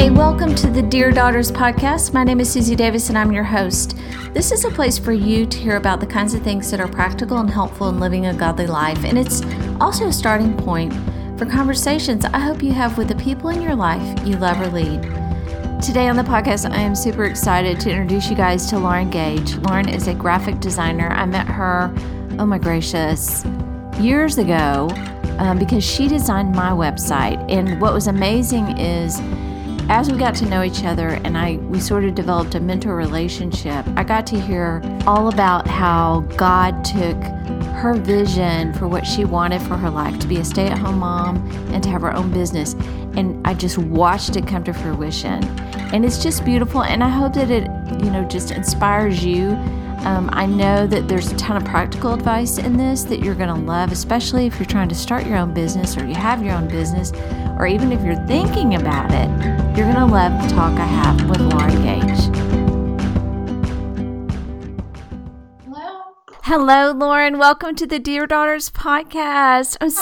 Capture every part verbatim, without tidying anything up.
Hey, welcome to the Dear Daughters podcast. My name is Susie Davis and I'm your host. This is a place for you to hear about the kinds of things that are practical and helpful in living a godly life. And it's also a starting point for conversations I hope you have with the people in your life you love or lead. Today on the podcast, I am super excited to introduce you guys to Lauren Gage. Lauren is a graphic designer. I met her, oh my gracious, years ago um, because she designed my website. And what was amazing is as we got to know each other and I we sort of developed a mentor relationship, I got to hear all about how God took her vision for what she wanted for her life, to be a stay-at-home mom and to have her own business. And I just watched it come to fruition. And it's just beautiful. And I hope that it, you know, just inspires you. Um, I know that there's a ton of practical advice in this that you're going to love, especially if you're trying to start your own business or you have your own business, or even if you're thinking about it. You're going to love the talk I have with Lauren Gage. Hello. Hello, Lauren. Welcome to the Dear Daughters podcast. I'm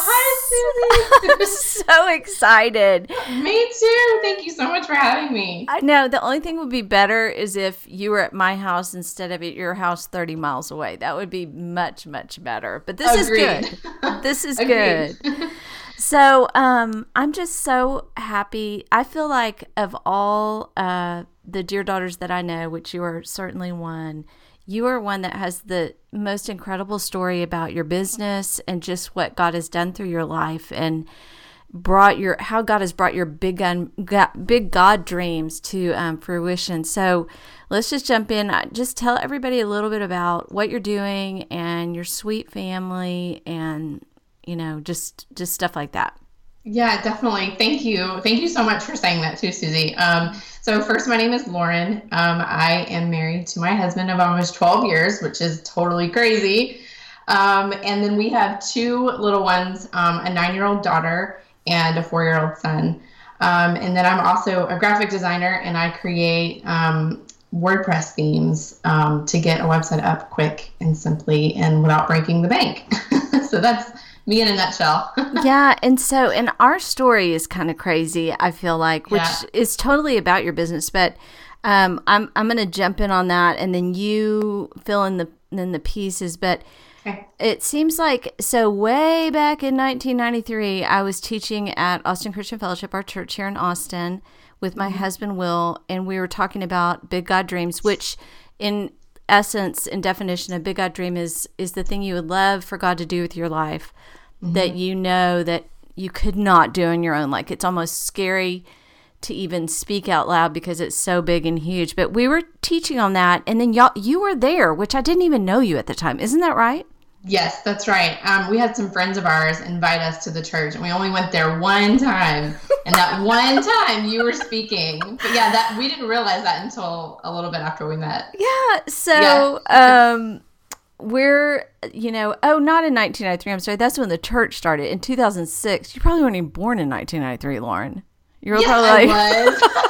Hi, Susie. I'm so excited. Me too. Thank you so much for having me. I know the only thing would be better is if you were at my house instead of at your house thirty miles away. That would be much, much better. But this Agreed. is good. This is Agreed. good. So um, I'm just so happy. I feel like of all uh, the Dear Daughters that I know, which you are certainly one, you are one that has the most incredible story about your business and just what God has done through your life and brought your how God has brought your big gun, big God dreams to um, fruition. So let's just jump in. Just tell everybody a little bit about what you're doing and your sweet family and, you know, just just stuff like that. Yeah, definitely. Thank you. Thank you so much for saying that too, Susie. Um, so first, my name is Lauren. Um, I am married to my husband of almost twelve years, which is totally crazy. Um, and then we have two little ones, um, a nine-year-old daughter and a four-year-old son. Um, and then I'm also a graphic designer, and I create um, WordPress themes um, to get a website up quick and simply and without breaking the bank. So that's me in a nutshell. Yeah. And so, and our story is kind of crazy, I feel like, which Yeah. is totally about your business. But um, I'm I'm going to jump in on that and then you fill in the, in the pieces. But Okay. it seems like, so way back in nineteen ninety-three, I was teaching at Austin Christian Fellowship, our church here in Austin, with my mm-hmm. husband, Will, and we were talking about Big God Dreams, which in essence and definition of Big God Dream is, is the thing you would love for God to do with your life, mm-hmm. that you know that you could not do on your own. Like it's almost scary to even speak out loud because it's so big and huge. But we were teaching on that, and then y'all, you were there, which I didn't even know you at the time. Isn't that right? Yes, that's right. Um, we had some friends of ours invite us to the church, and we only went there one time. And that one time you were speaking. But yeah, that we didn't realize that until a little bit after we met. Yeah. So yeah. um, we're, you know, oh, not in nineteen ninety-three. I'm sorry. That's when the church started. In two thousand six. You probably weren't even born in nineteen ninety-three, Lauren. You were yes, probably like... I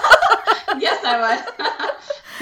was. Yes, I was.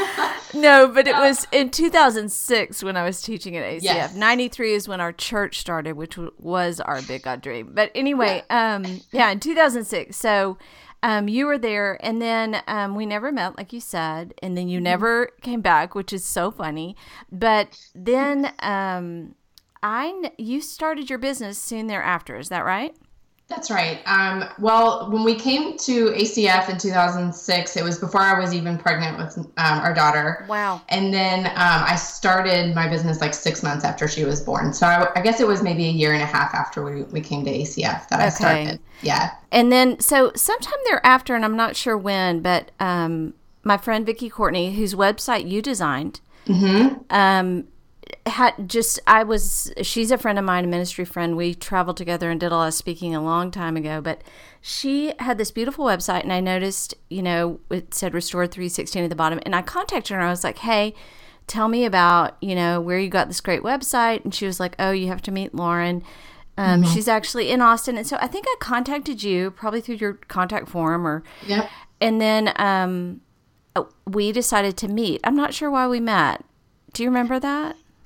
No, but it was in two thousand six when I was teaching at A C F. Yes. ninety-three is when our church started, which w- was our Big God Dream. But anyway, yeah, um, yeah in two thousand six. So um, you were there, and then um, we never met, like you said, and then you mm-hmm. never came back, which is so funny. But then um, I, you started your business soon thereafter. Is that right? That's right. Um, well, when we came to A C F in two thousand six, it was before I was even pregnant with um, our daughter. Wow. And then um, I started my business like six months after she was born. So I, I guess it was maybe a year and a half after we, we came to A C F that I okay. started. Yeah. And then, so sometime thereafter, and I'm not sure when, but um, my friend Vicki Courtney, whose website you designed, mm-hmm. um, had just, I was, she's a friend of mine, a ministry friend. We traveled together and did a lot of speaking a long time ago, but she had this beautiful website, and I noticed, you know, it said Restored three sixteen at the bottom, and I contacted her and I was like, hey, tell me about, you know, where you got this great website. And she was like, oh, you have to meet Lauren. Um, mm-hmm. She's actually in Austin. And so I think I contacted you probably through your contact form or, yep. And then um, we decided to meet. I'm not sure why we met. Do you remember that?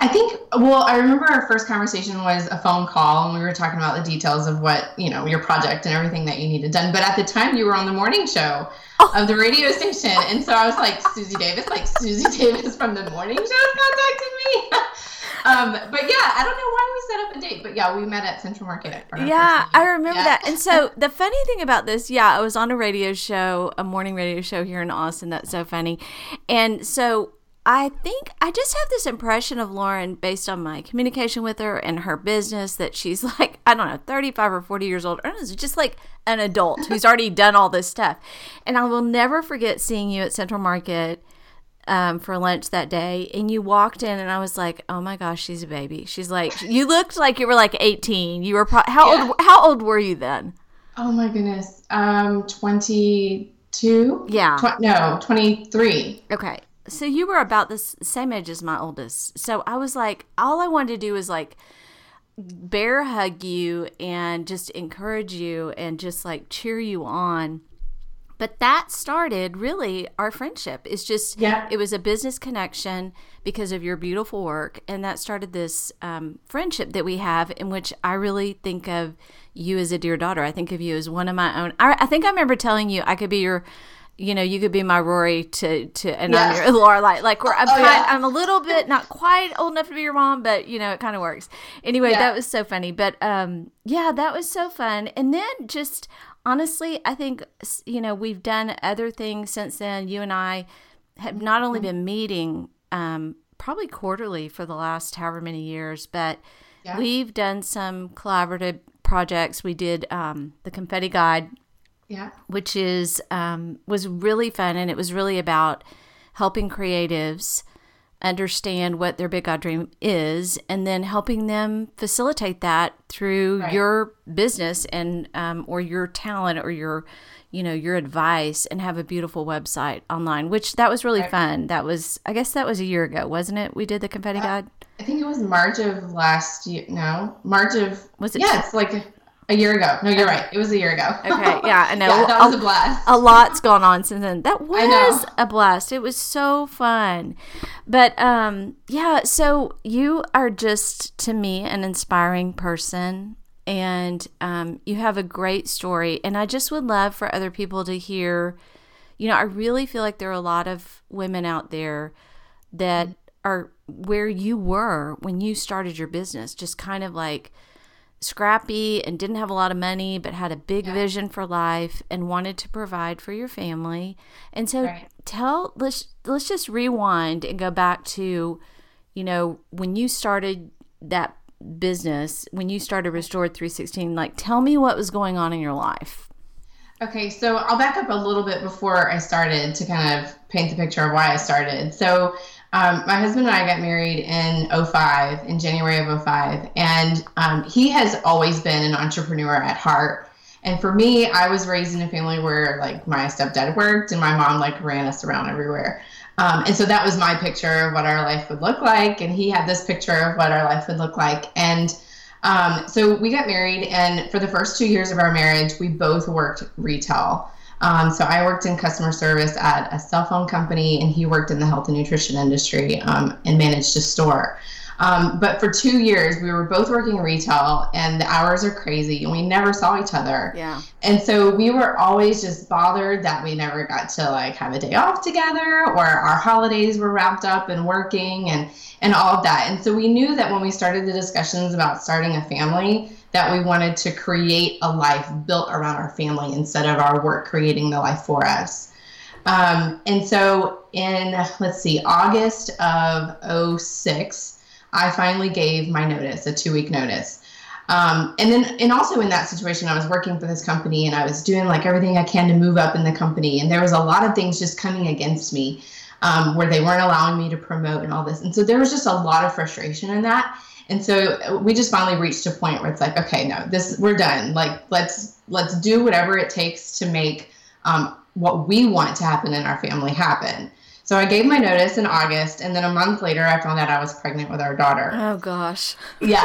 I think, well, I remember our first conversation was a phone call, and we were talking about the details of what, you know, your project and everything that you needed done. But at the time, you were on the morning show oh. of the radio station. And so I was like, Susie Davis, like Susie Davis from the morning show contacted me. um, but yeah, I don't know why we set up a date. But yeah, we met at Central Market. Yeah, I remember yeah. that. And so the funny thing about this, yeah, I was on a radio show, a morning radio show here in Austin. That's so funny. And so I think I just have this impression of Lauren based on my communication with her and her business that she's like, I don't know, thirty-five or forty years old. Or just like an adult who's already done all this stuff. And I will never forget seeing you at Central Market um, for lunch that day. And you walked in and I was like, oh my gosh, she's a baby. She's like, you looked like you were like eighteen. You were pro- how yeah. old? How old were you then? Oh my goodness, um, twenty-two. Yeah, Tw- no, twenty-three. Okay. So you were about the same age as my oldest. So I was like, all I wanted to do was like bear hug you and just encourage you and just like cheer you on. But that started really our friendship. It's just, yeah. It was a business connection because of your beautiful work. And that started this um, friendship that we have in which I really think of you as a dear daughter. I think of you as one of my own. I, I think I remember telling you I could be your You know, you could be my Rory to, to and yeah. I'm your Lorelai. Like, we're, I'm, oh, kind, yeah. I'm a little bit, not quite old enough to be your mom, but, you know, it kind of works. Anyway, yeah. that was so funny. But, um, yeah, that was so fun. And then just, honestly, I think, you know, we've done other things since then. You and I have not only been meeting um, probably quarterly for the last however many years, but yeah. we've done some collaborative projects. We did um, the Confetti Guide. Yeah, which is um, was really fun, and it was really about helping creatives understand what their big God dream is, and then helping them facilitate that through right. your business and um, or your talent or your, you know, your advice, and have a beautiful website online. Which that was really right. fun. That was, I guess, that was a year ago, wasn't it? We did the Confetti uh, Guide. I think it was March of last year. No, March of was it? Yeah, it's like. A, A year ago. No, you're right. It was a year ago. Okay, yeah, I know. Yeah, that was a, a blast. A lot's gone on since then. That was a blast. It was so fun. But, um, yeah, so you are just, to me, an inspiring person, and um, you have a great story. And I just would love for other people to hear, you know, I really feel like there are a lot of women out there that are where you were when you started your business, just kind of like scrappy and didn't have a lot of money, but had a big yeah. vision for life and wanted to provide for your family. And so right. tell, let's, let's just rewind and go back to, you know, when you started that business, when you started Restored three sixteen, like, tell me what was going on in your life. Okay. So I'll back up a little bit before I started to kind of paint the picture of why I started. So Um, my husband and I got married in oh five, in January of oh five, and um, he has always been an entrepreneur at heart. And for me, I was raised in a family where like my stepdad worked and my mom like ran us around everywhere. Um, and so that was my picture of what our life would look like. And he had this picture of what our life would look like. And um, so we got married, and for the first two years of our marriage, we both worked retail. Um, so I worked in customer service at a cell phone company, and he worked in the health and nutrition industry um, and managed a store. Um, but for two years, we were both working retail, and the hours are crazy, and we never saw each other. Yeah. And so we were always just bothered that we never got to like have a day off together, or our holidays were wrapped up in working and, and all of that. And so we knew that when we started the discussions about starting a family, that we wanted to create a life built around our family instead of our work creating the life for us. Um, and so in, let's see, August of oh six, I finally gave my notice, a two-week notice. Um, and then, and also in that situation, I was working for this company, and I was doing like everything I can to move up in the company. And there was a lot of things just coming against me um, where they weren't allowing me to promote and all this. And so there was just a lot of frustration in that. And so we just finally reached a point where it's like, okay, no, this, we're done. Like, let's, let's do whatever it takes to make um, what we want to happen in our family happen. So I gave my notice in August, and then a month later, I found out I was pregnant with our daughter. Oh gosh. Yeah.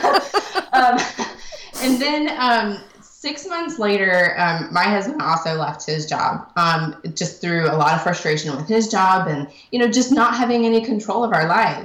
um, and then um, six months later, um, my husband also left his job, um, just through a lot of frustration with his job, and, you know, just not having any control of our lives.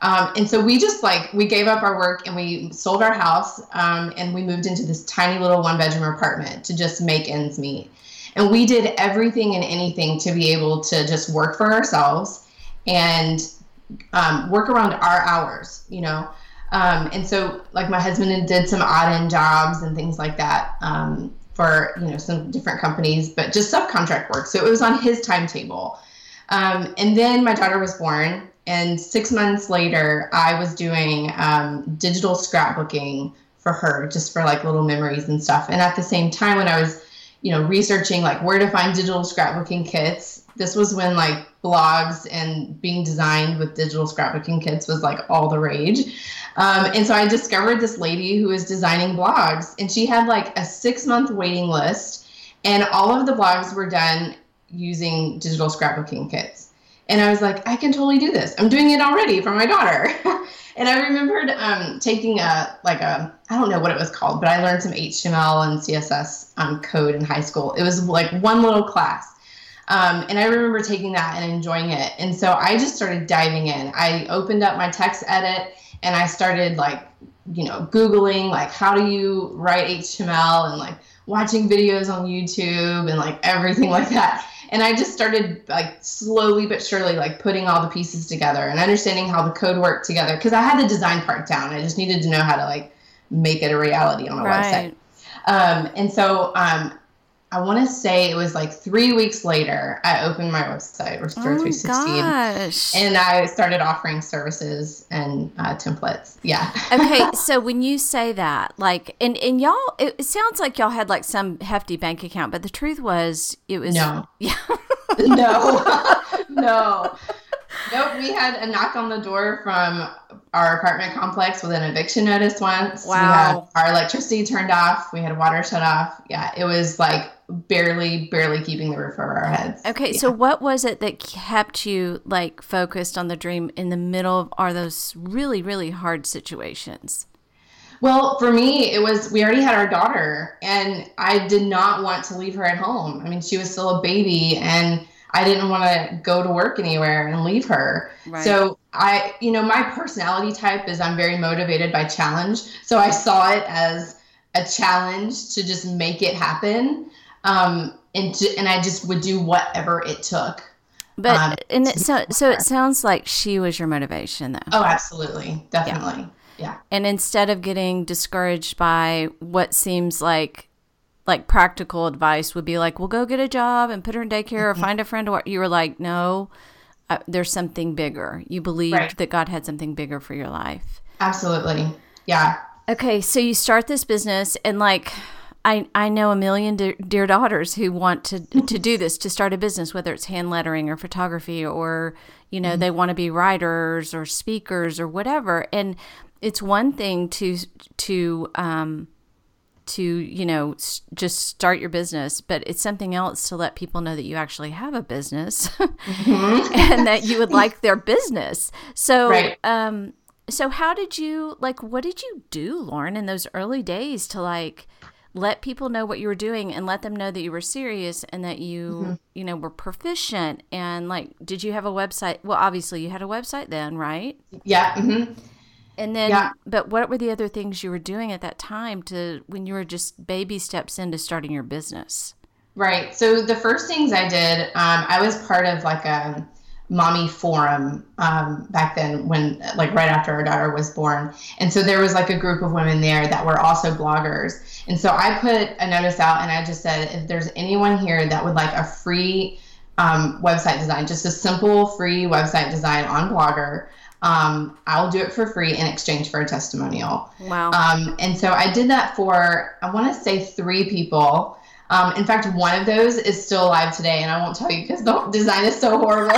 Um, and so we just like, we gave up our work and we sold our house um, and we moved into this tiny little one bedroom apartment to just make ends meet. And we did everything and anything to be able to just work for ourselves and um, work around our hours, you know. Um, and so like my husband did some odd end jobs and things like that um, for, you know, some different companies, but just subcontract work. So it was on his timetable. Um, and then my daughter was born. And six months later, I was doing um, digital scrapbooking for her, just for like little memories and stuff. And at the same time, when I was, you know, researching like where to find digital scrapbooking kits, this was when like blogs and being designed with digital scrapbooking kits was like all the rage. Um, and so I discovered this lady who was designing blogs, and she had like a six month waiting list, and all of the blogs were done using digital scrapbooking kits. And I was like, I can totally do this. I'm doing it already for my daughter. And I remembered um, taking a, like a, I don't know what it was called, but I learned some H T M L and C S S um, code in high school. It was like one little class. Um, and I remember taking that and enjoying it. And so I just started diving in. I opened up my text edit and I started like, you know, Googling like, how do you write H T M L, and like watching videos on YouTube and like everything like that. And I just started like slowly but surely like putting all the pieces together and understanding how the code worked together, because I had the design part down. I just needed to know how to like make it a reality on my right. website. Um, and so um, I want to say it was like three weeks later, I opened my website, Restore oh, three sixty, gosh. and I started offering services and uh, templates. Yeah. Okay, so when you say that, like, and, and y'all, it, it sounds like y'all had like some hefty bank account, but the truth was it was... No. Yeah. no. no. Nope, we had a knock on the door from our apartment complex with an eviction notice once. Wow. We had our electricity turned off. We had water shut off. Yeah, it was like barely, barely keeping the roof over our heads. Okay, yeah. So what was it that kept you like focused on the dream in the middle of are those really, really hard situations? Well, for me, it was, we already had our daughter, and I did not want to leave her at home. I mean, she was still a baby, and I didn't want to go to work anywhere and leave her. Right. So I, you know, my personality type is I'm very motivated by challenge. So I saw it as a challenge to just make it happen. Um, and to, and I just would do whatever it took. But, um, and it, so, so it sounds like she was your motivation though. Oh, absolutely. Definitely. Yeah. yeah. And instead of getting discouraged by what seems like, like practical advice would be like, well, go get a job and put her in daycare or find a friend to work. You were like, no, uh, there's something bigger. You believed right. that God had something bigger for your life. Absolutely. Yeah. Okay. So you start this business, and like, I, I know a million dear, dear daughters who want to, to do this, to start a business, whether it's hand lettering or photography, or, you know, mm-hmm. they want to be writers or speakers or whatever. And it's one thing to, to, um, to, you know, s- just start your business, but it's something else to let people know that you actually have a business mm-hmm. and that you would like their business. So, right. um, so how did you, like, what did you do, Lauren, in those early days to like let people know what you were doing and let them know that you were serious and that you, mm-hmm. you know, were proficient? And like, did you have a website? Well, obviously you had a website then, right? Yeah. Mm-hmm. And then, yeah. but what were the other things you were doing at that time to, when you were just baby steps into starting your business? Right. So the first things I did, um, I was part of like a mommy forum um, back then when, like right after our daughter was born. And so there was like a group of women there that were also bloggers. And so I put a notice out and I just said, if there's anyone here that would like a free um, website design, just a simple free website design on Blogger, Um, I'll do it for free in exchange for a testimonial. Wow. Um, and so I did that for, I want to say three people. Um, in fact, one of those is still alive today, and I won't tell you because the design is so horrible.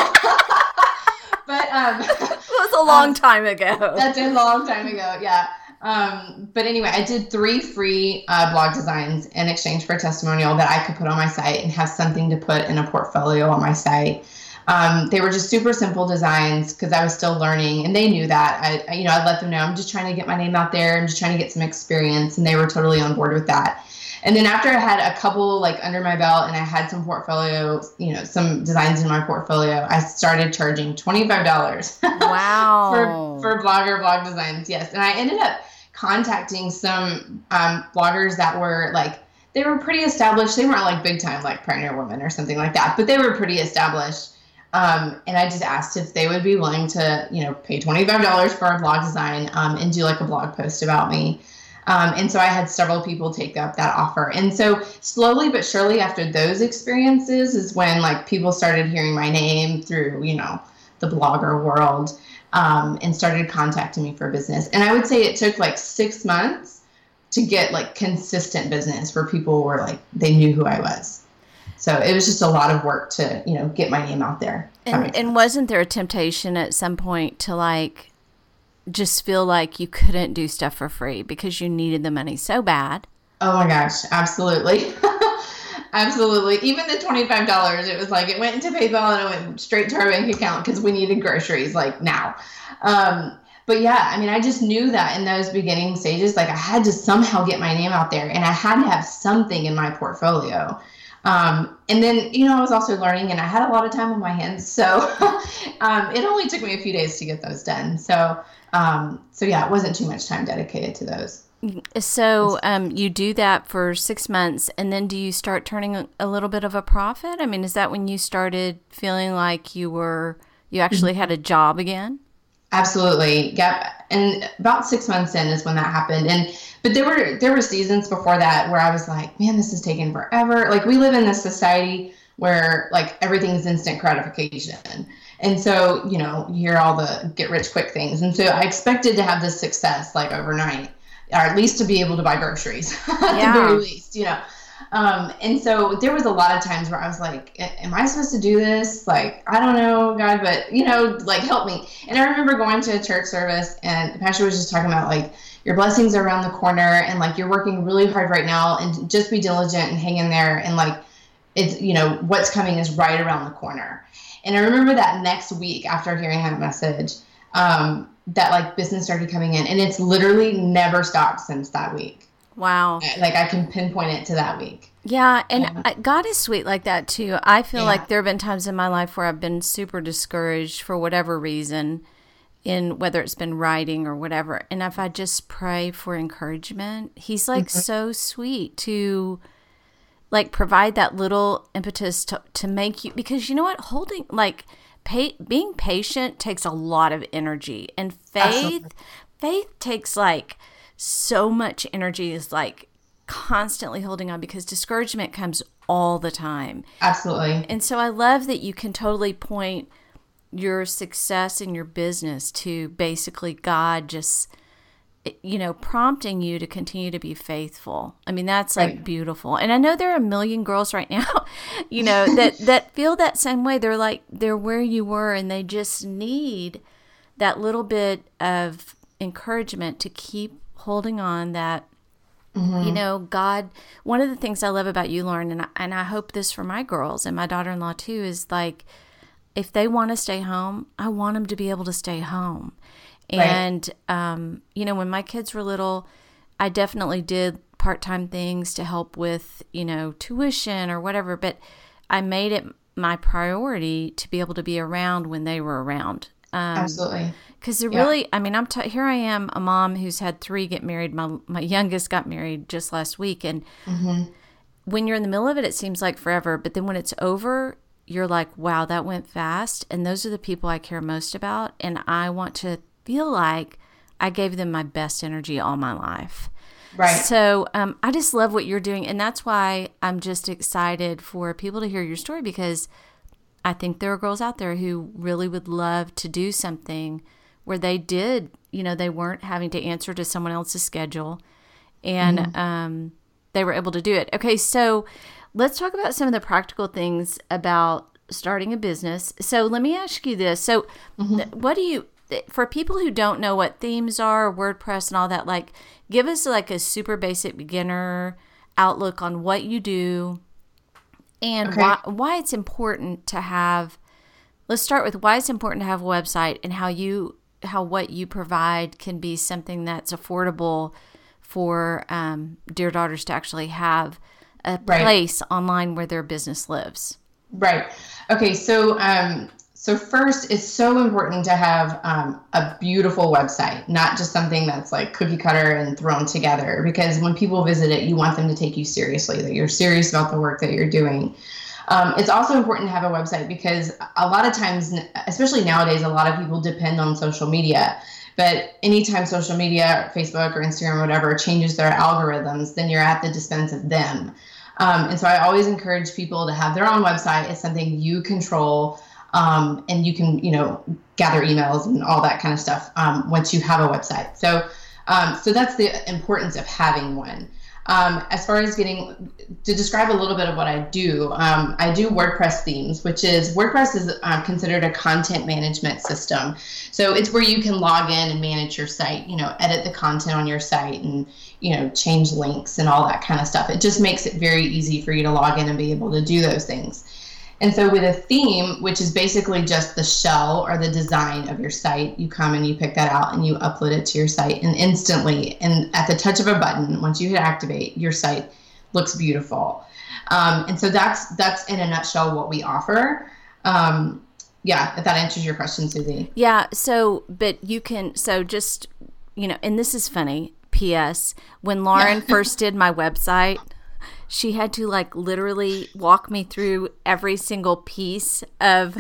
But um, that was a long um, time ago. That's a long time ago. Yeah. Um, but anyway, I did three free uh, blog designs in exchange for a testimonial that I could put on my site and have something to put in a portfolio on my site. Um, they were just super simple designs because I was still learning, and they knew that. I, I, you know, I let them know I'm just trying to get my name out there. I'm just trying to get some experience, and they were totally on board with that. And then after I had a couple like under my belt and I had some portfolio, you know, some designs in my portfolio, I started charging twenty-five dollars wow. for, for blogger blog designs. Yes. And I ended up contacting some um, bloggers that were like, they were pretty established. They weren't like big time, like Pioneer Woman or something like that, but they were pretty established. Um, and I just asked if they would be willing to, you know, pay twenty-five dollars for a blog design um, and do like a blog post about me. Um, and so I had several people take up that offer. And so slowly but surely after those experiences is when like people started hearing my name through, you know, the blogger world, um, and started contacting me for business. And I would say it took like six months to get like consistent business where people were like, they knew who I was. So it was just a lot of work to, you know, get my name out there. And, and wasn't there a temptation at some point to like, just feel like you couldn't do stuff for free because you needed the money so bad? Oh my gosh, absolutely. Absolutely. Even the twenty-five dollars, it was like it went into PayPal and it went straight to our bank account because we needed groceries like now. Um, but yeah, I mean, I just knew that in those beginning stages, like I had to somehow get my name out there and I had to have something in my portfolio. Um, and then, you know, I was also learning and I had a lot of time on my hands. So um, it only took me a few days to get those done. So Um, so yeah, it wasn't too much time dedicated to those. So um, you do that for six months and then do you start turning a, a little bit of a profit? I mean, is that when you started feeling like you were, you actually had a job again? Absolutely. Yep. And about six months in is when that happened. And, but there were, there were seasons before that where I was like, man, this is taking forever. Like we live in this society where like everything is instant gratification. And so, you know, you hear all the get rich quick things. And so I expected to have this success like overnight, or at least to be able to buy groceries at yeah. the very least, you know. Um, and so there was a lot of times where I was like, am I supposed to do this? Like, I don't know, God, but, you know, like help me. And I remember going to a church service and the pastor was just talking about like, your blessings are around the corner and like, you're working really hard right now and just be diligent and hang in there. And like, it's, you know, what's coming is right around the corner. And I remember that next week after hearing that message, um, that like business started coming in and it's literally never stopped since that week. Wow. Like I can pinpoint it to that week. Yeah. And yeah. I, God is sweet like that too. I feel yeah. like there have been times in my life where I've been super discouraged for whatever reason, in whether it's been writing or whatever. And if I just pray for encouragement, he's like mm-hmm. so sweet to like provide that little impetus to, to make you, because you know what, holding like pay, being patient takes a lot of energy, and faith, Absolutely. faith takes like so much energy, is like constantly holding on because discouragement comes all the time. Absolutely. And so I love that you can totally point your success in your business to basically God just, you know, prompting you to continue to be faithful. I mean, that's like right. beautiful. And I know there are a million girls right now, you know, that, that feel that same way. They're like, they're where you were and they just need that little bit of encouragement to keep holding on, that, mm-hmm. you know, God, one of the things I love about you, Lauren, and I, and I hope this for my girls and my daughter-in-law too, is like, if they want to stay home, I want them to be able to stay home. And, right. um, you know, when my kids were little, I definitely did part-time things to help with, you know, tuition or whatever, but I made it my priority to be able to be around when they were around. Um, Absolutely. Because they're yeah. really, I mean, I'm t- here I am, a mom who's had three get married. My, my youngest got married just last week. And mm-hmm. when you're in the middle of it, it seems like forever. But then when it's over, you're like, wow, that went fast. And those are the people I care most about. And I want to feel like I gave them my best energy all my life. Right. So um, I just love what you're doing. And that's why I'm just excited for people to hear your story, because I think there are girls out there who really would love to do something where they did, you know, they weren't having to answer to someone else's schedule, and mm-hmm. um, they were able to do it. Okay, so let's talk about some of the practical things about starting a business. So let me ask you this. So mm-hmm. th- what do you, for people who don't know what themes are, WordPress and all that, like give us like a super basic beginner outlook on what you do and okay. why, why it's important to have Let's start with why it's important to have a website and how you how what you provide can be something that's affordable for um, Dear Daughters to actually have a Right. place online where their business lives. Right. Okay. So, um, so first, it's so important to have um, a beautiful website, not just something that's like cookie cutter and thrown together. Because when people visit it, you want them to take you seriously, that you're serious about the work that you're doing. Um, it's also important to have a website because a lot of times, especially nowadays, a lot of people depend on social media. But anytime social media, Facebook or Instagram or whatever, changes their algorithms, then you're at the expense of them. Um, and so I always encourage people to have their own website. It's something you control, um, and you can, you know, gather emails and all that kind of stuff um, once you have a website. So, um, so that's the importance of having one. Um, as far as getting to describe a little bit of what I do, um, I do WordPress themes, which is WordPress is uh, considered a content management system. So it's where you can log in and manage your site, you know, edit the content on your site and, you know, change links and all that kind of stuff. It just makes it very easy for you to log in and be able to do those things. And so with a theme, which is basically just the shell or the design of your site, you come and you pick that out and you upload it to your site, and instantly, and at the touch of a button, once you hit activate, your site looks beautiful. Um, and so that's that's in a nutshell what we offer. Um, yeah, if that answers your question, Susie. Yeah. So, but you can, so just, you know, and this is funny, P S when Lauren first did my website, she had to like literally walk me through every single piece of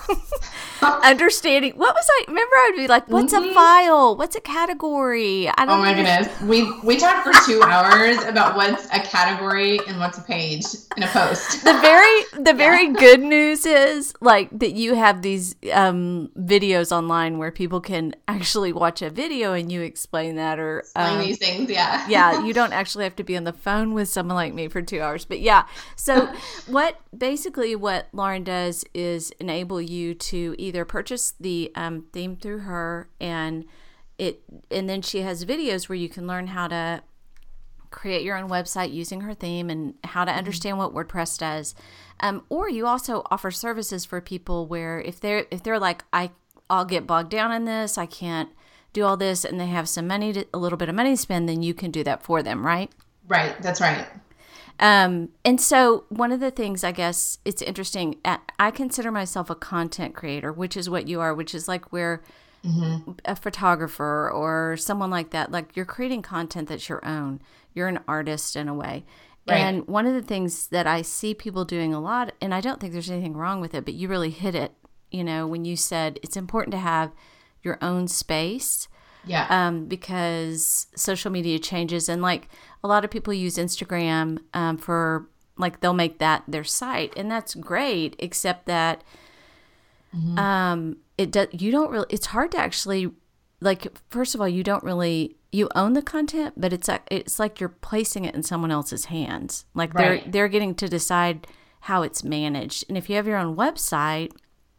understanding. What was I? Remember, I would be like, "What's mm-hmm. a file? What's a category?" I don't. Oh my understand. goodness, we we talked for two hours about what's a category and what's a page in a post. The very the Yeah. very good news is like that you have these um, videos online where people can actually watch a video and you explain that or explain um, these things. Yeah, yeah, you don't actually have to be on the phone with someone like me for two hours. But yeah, so what basically what Lauren does is enable you to either purchase the um, theme through her, and it, and then she has videos where you can learn how to create your own website using her theme and how to understand what WordPress does. Um, or you also offer services for people where if they're if they're like, I I'll get bogged down in this, I can't do all this, and they have some money to, a little bit of money to spend, then you can do that for them, right? Right. That's right. Um, and so one of the things, I guess it's interesting, I consider myself a content creator, which is what you are, which is like where mm-hmm. a photographer or someone like that, like you're creating content that's your own. You're an artist in a way. Right. And one of the things that I see people doing a lot, and I don't think there's anything wrong with it, but you really hit it, you know, when you said it's important to have your own space. Yeah. Um, because social media changes, and like a lot of people use Instagram um, for like they'll make that their site, and that's great. Except that mm-hmm. um, it does. You don't really. It's hard to actually like. First of all, you don't really. You own the content, but it's it's like you're placing it in someone else's hands. Like right. they're they're getting to decide how it's managed. And if you have your own website,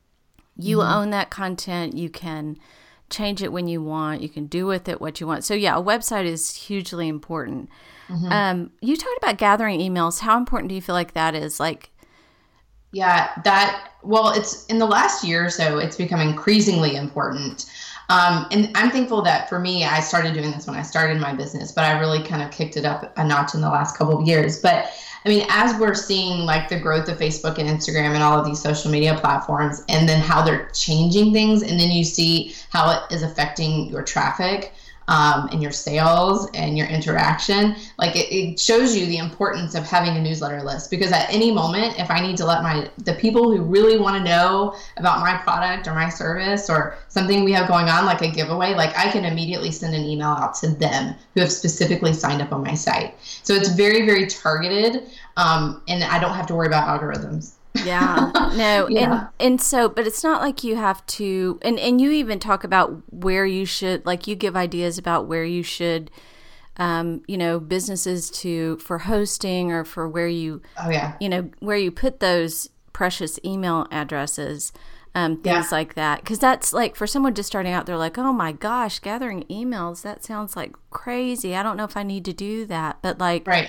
you mm-hmm. own that content. You can change it when you want. You can do with it what you want. So yeah, a website is hugely important. Mm-hmm. Um, you talked about gathering emails. How important do you feel like that is? Like, yeah, that, well, it's in the last year or so, it's become increasingly important. Um, and I'm thankful that for me, I started doing this when I started my business, but I really kind of kicked it up a notch in the last couple of years. But I mean, as we're seeing like the growth of Facebook and Instagram and all of these social media platforms, and then how they're changing things, and then you see how it is affecting your traffic um, and your sales and your interaction, like it, it shows you the importance of having a newsletter list. Because at any moment, if I need to let my the people who really want to know about my product or my service or something we have going on, like a giveaway, like I can immediately send an email out to them who have specifically signed up on my site. So it's very, very targeted, um, and I don't have to worry about algorithms. Yeah, no, yeah. and and so, but it's not like you have to, and, and you even talk about where you should, like you give ideas about where you should, um, you know, businesses to, for hosting or for where you, oh yeah, you know, where you put those precious email addresses, um, things yeah. like that. Because that's like, for someone just starting out, they're like, oh my gosh, gathering emails, that sounds like crazy. I don't know if I need to do that, but like, right.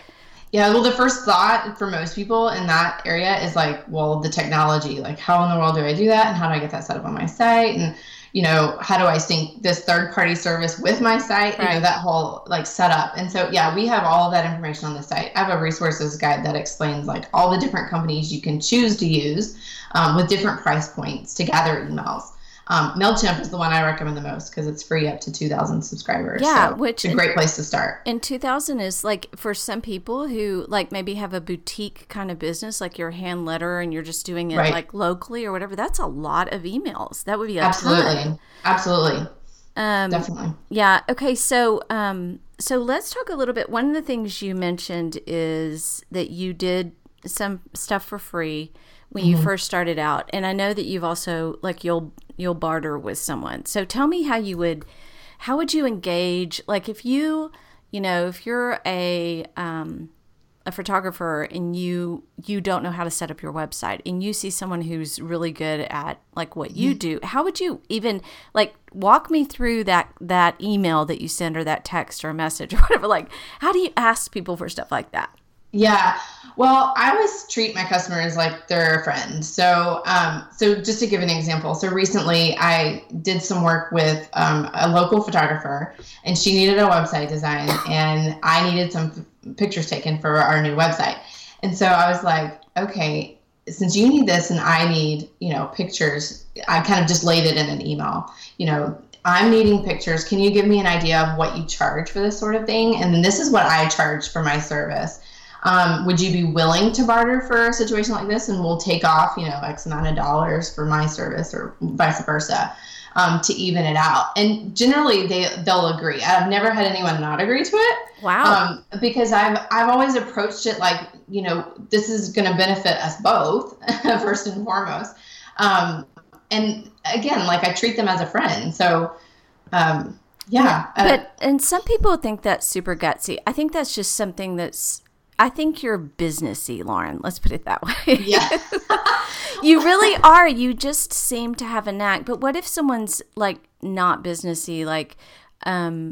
Yeah, well, the first thought for most people in that area is like, well, the technology, like how in the world do I do that? And how do I get that set up on my site? And, you know, how do I sync this third party service with my site? Right. You know, that whole like setup. And so, yeah, we have all of that information on the site. I have a resources guide that explains like all the different companies you can choose to use um, with different price points to gather emails. Um, MailChimp is the one I recommend the most because it's free up to two thousand subscribers. Yeah, so which it's a great place to start. And two thousand is like for some people who like maybe have a boutique kind of business, like your hand letter and you're just doing it right. like locally or whatever. That's a lot of emails. That would be a absolutely, ton. absolutely, um, definitely. Yeah. Okay. So, um, so let's talk a little bit. One of the things you mentioned is that you did some stuff for free when mm-hmm. you first started out, and I know that you've also like you'll. you'll barter with someone. So tell me how you would, how would you engage? Like if you, you know, if you're a, um, a photographer and you, you don't know how to set up your website and you see someone who's really good at like what you do, how would you even like walk me through that, that email that you send or that text or message or whatever? Like, how do you ask people for stuff like that? Yeah. Well, I always treat my customers like they're a friend. So, um, so just to give an example, so recently I did some work with um, a local photographer, and she needed a website design, and I needed some f- pictures taken for our new website. And so I was like, okay, since you need this and I need, you know, pictures, I kind of just laid it in an email, you know. I'm needing pictures. Can you give me an idea of what you charge for this sort of thing? And then this is what I charge for my service. Um, would you be willing to barter for a situation like this? And we'll take off, you know, X amount of dollars for my service or vice versa um, to even it out. And generally they, they'll agree. I've never had anyone not agree to it. Wow. Um, because I've, I've always approached it like, you know, this is going to benefit us both first and foremost. Um, and again, like I treat them as a friend. So, um, yeah. But, uh, but, and some people think that's super gutsy. I think that's just something that's, I think you're businessy, Lauren. Let's put it that way. Yeah. You really are. You just seem to have a knack. But what if someone's like not businessy? Like, um,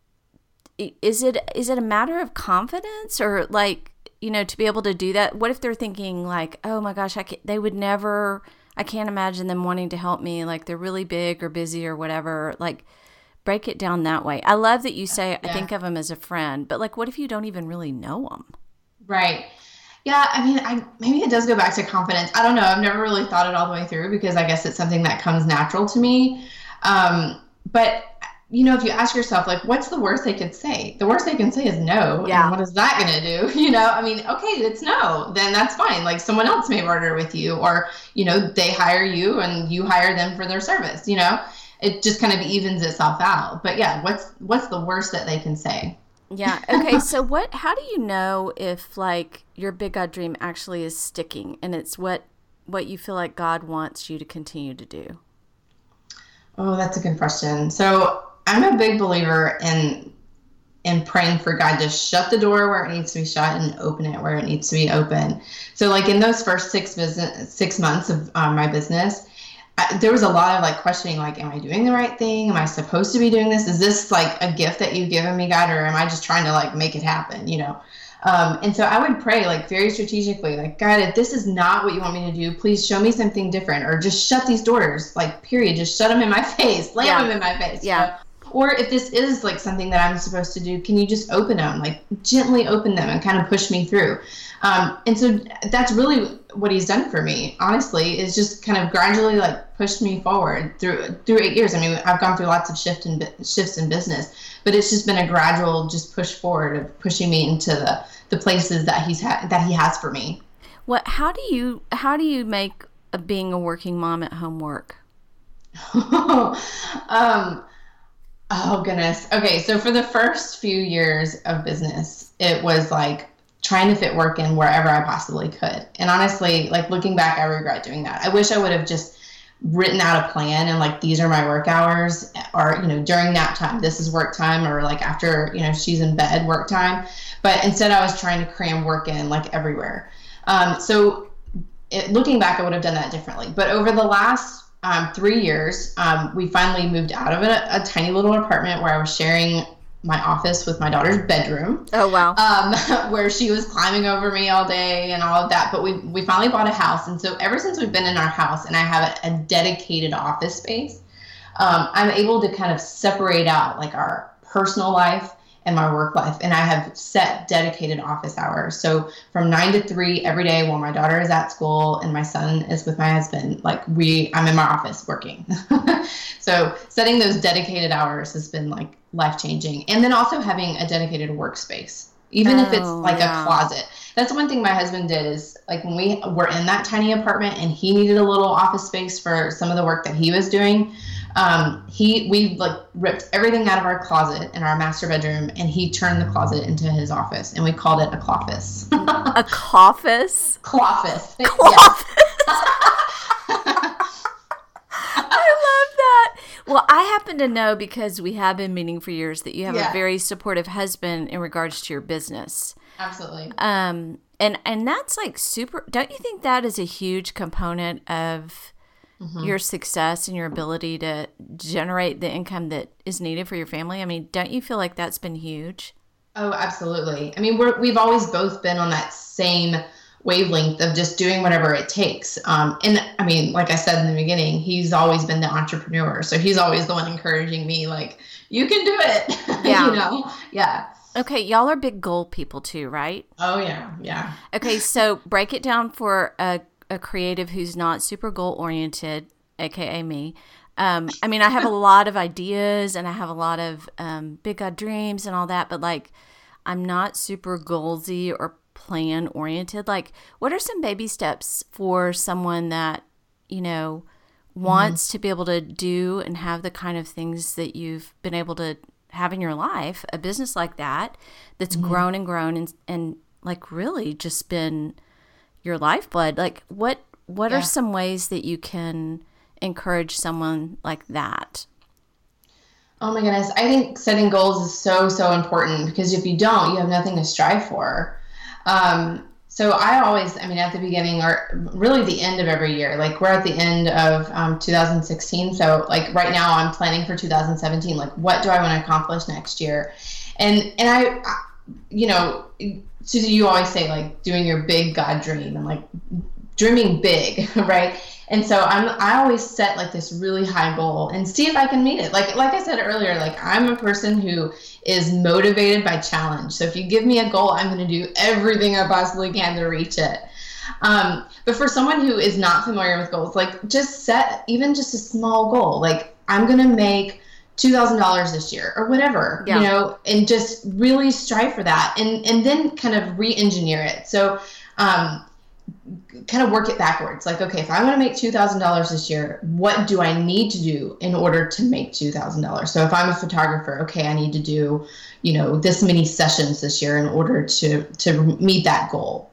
is it is it a matter of confidence or like, you know, to be able to do that? What if they're thinking like, oh my gosh, I can't, they would never, I can't imagine them wanting to help me. Like they're really big or busy or whatever. Like break it down that way. I love that you say, yeah. I think of them as a friend, but like, what if you don't even really know them? Right. Yeah. I mean, I maybe it does go back to confidence. I don't know. I've never really thought it all the way through because I guess it's something that comes natural to me. Um, but, you know, if you ask yourself, like, what's the worst they could say? The worst they can say is no. Yeah. And what is that going to do? You know, I mean, okay, it's no. Then that's fine. Like someone else may barter with you or, you know, they hire you and you hire them for their service. You know, it just kind of evens itself out. But yeah, what's what's the worst that they can say? Yeah. Okay. So what, how do you know if like your big God dream actually is sticking and it's what, what you feel like God wants you to continue to do? Oh, that's a good question. So I'm a big believer in, in praying for God to shut the door where it needs to be shut and open it where it needs to be open. So like in those first six business, six months of um, my business, I, there was a lot of like questioning, like, am I doing the right thing? Am I supposed to be doing this? Is this like a gift that you've given me, God, or am I just trying to like make it happen, you know? Um, and so I would pray like very strategically, like, God, if this is not what you want me to do, please show me something different or just shut these doors, like period, just shut them in my face, slam yeah. them in my face. Yeah. You know? Or if this is like something that I'm supposed to do, can you just open them, like gently open them and kind of push me through? Um, and so that's really what he's done for me, honestly, is just kind of gradually like pushed me forward through through eight years. I mean, I've gone through lots of shift in, shifts in business, but it's just been a gradual just push forward of pushing me into the, the places that he's ha- that he has for me. What? How do you how do you make a, being a working mom at home work? um. Oh, goodness. Okay. So for the first few years of business, it was like trying to fit work in wherever I possibly could. And honestly, like looking back, I regret doing that. I wish I would have just written out a plan and like, these are my work hours, or, you know, during nap time, this is work time, or like after, you know, she's in bed, work time. But instead I was trying to cram work in like everywhere. Um, so it, looking back, I would have done that differently. But over the last Um, three years, um, we finally moved out of a, a tiny little apartment where I was sharing my office with my daughter's bedroom. Oh, wow. Um, where she was climbing over me all day and all of that. But we we finally bought a house. And so ever since we've been in our house and I have a, a dedicated office space, um, I'm able to kind of separate out like our personal life and my work life. And I have set dedicated office hours. So from nine to three every day while my daughter is at school and my son is with my husband, like we, I'm in my office working. So setting those dedicated hours has been like life-changing. And then also having a dedicated workspace, even oh, if it's like yeah. a closet. That's one thing my husband did is like when we were in that tiny apartment and he needed a little office space for some of the work that he was doing. Um, he, we like ripped everything out of our closet in our master bedroom and he turned the closet into his office and we called it a cloffice. A cloffice? Cloffice. Cloffice. I love that. Well, I happen to know because we have been meeting for years that you have yeah. a very supportive husband in regards to your business. Absolutely. Um, and, and that's like super, don't you think that is a huge component of Mm-hmm. your success and your ability to generate the income that is needed for your family? I mean, don't you feel like that's been huge? Oh, absolutely. I mean, we're, we've always both been on that same wavelength of just doing whatever it takes. Um, and I mean, like I said in the beginning, he's always been the entrepreneur. So he's always the one encouraging me, like, you can do it. Yeah. you know? Yeah. Okay. Y'all are big goal people too, right? Oh, yeah. Yeah. Okay. So break it down for a a creative who's not super goal oriented, A K A me. Um, I mean, I have a lot of ideas and I have a lot of um, big God dreams and all that, but like, I'm not super goalsy or plan oriented. Like, what are some baby steps for someone that, you know, wants mm-hmm. to be able to do and have the kind of things that you've been able to have in your life, a business like that, that's mm-hmm. grown and grown and, and like really just been your lifeblood? Like what what yeah. are some ways that you can encourage someone like that? Oh my goodness. I think setting goals is so, so important because if you don't, you have nothing to strive for. Um, so I always, I mean, at the beginning or really the end of every year, like we're at the end of um, two thousand sixteen. So like right now I'm planning for two thousand seventeen. Like what do I want to accomplish next year? And, and I, I you know, Susie, you always say like doing your big God dream and like dreaming big, right? And so I'm, I always set like this really high goal and see if I can meet it. Like, like I said earlier, like I'm a person who is motivated by challenge. So if you give me a goal, I'm going to do everything I possibly can to reach it. Um, but for someone who is not familiar with goals, like just set even just a small goal. Like I'm going to make two thousand dollars this year or whatever, yeah. you know, and just really strive for that and, and then kind of re-engineer it. So um, kind of work it backwards. Like, okay, if I want to make two thousand dollars this year, what do I need to do in order to make two thousand dollars? So if I'm a photographer, okay, I need to do, you know, this many sessions this year in order to, to meet that goal.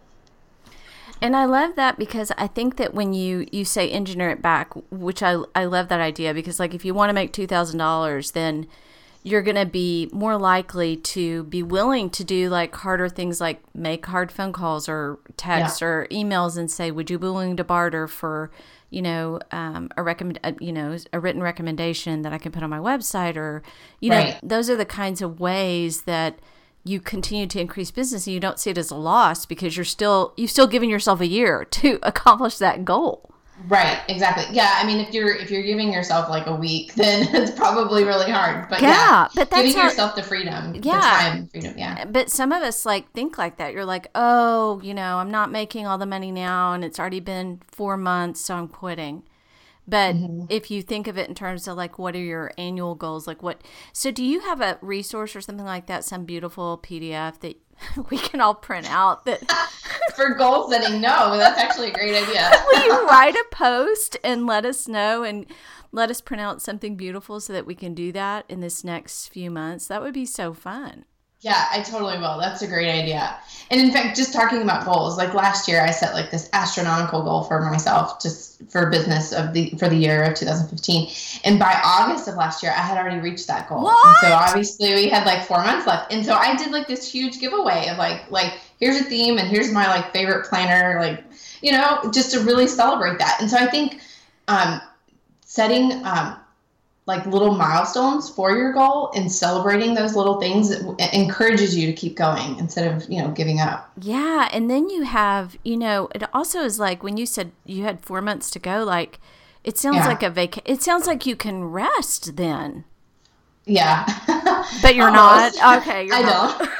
And I love that because I think that when you, you say engineer it back, which I I love that idea because like if you want to make two thousand dollars, then you're going to be more likely to be willing to do like harder things like make hard phone calls or texts yeah. or emails and say, would you be willing to barter for, you know, um, a recommend, uh, you know, a written recommendation that I can put on my website or, you right. know, those are the kinds of ways that you continue to increase business and you don't see it as a loss because you're still, you've still given yourself a year to accomplish that goal. Right. Exactly. Yeah. I mean, if you're, if you're giving yourself like a week, then it's probably really hard, but yeah, yeah but that's giving how, yourself the freedom, yeah. the time, freedom. Yeah. But some of us like think like that. You're like, oh, you know, I'm not making all the money now and it's already been four months. So I'm quitting. But mm-hmm. if you think of it in terms of like, what are your annual goals? Like what, so do you have a resource or something like that? Some beautiful P D F that we can all print out that for goal setting? No, that's actually a great idea. Will you write a post and let us know and let us print out something beautiful so that we can do that in this next few months? That would be so fun. Yeah, I totally will. That's a great idea. And in fact, just talking about goals, like last year I set like this astronomical goal for myself just for business of the for the year of two thousand fifteen. And by August of last year, I had already reached that goal. What? And so obviously we had like four months left. And so I did like this huge giveaway of like like here's a theme and here's my like favorite planner, like, you know, just to really celebrate that. And so I think um setting um like little milestones for your goal and celebrating those little things encourages you to keep going instead of, you know, giving up. Yeah. And then you have, you know, it also is like when you said you had four months to go, like it sounds yeah. like a vac. It sounds like you can rest then. Yeah. But you're not? Okay. You're I not. don't.